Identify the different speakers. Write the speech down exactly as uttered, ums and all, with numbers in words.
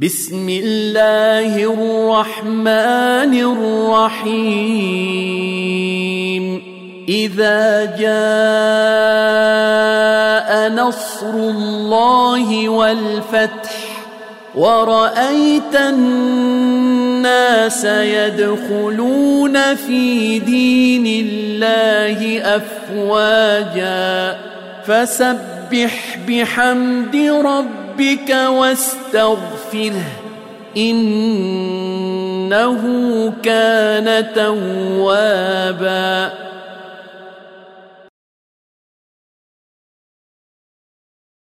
Speaker 1: بسم الله الرحمن الرحيم إذا جاء نصر الله والفتح ورأيت الناس يدخلون في دين الله أفواجا فسبح بحمد ربك واستغفره إنه كان توابا.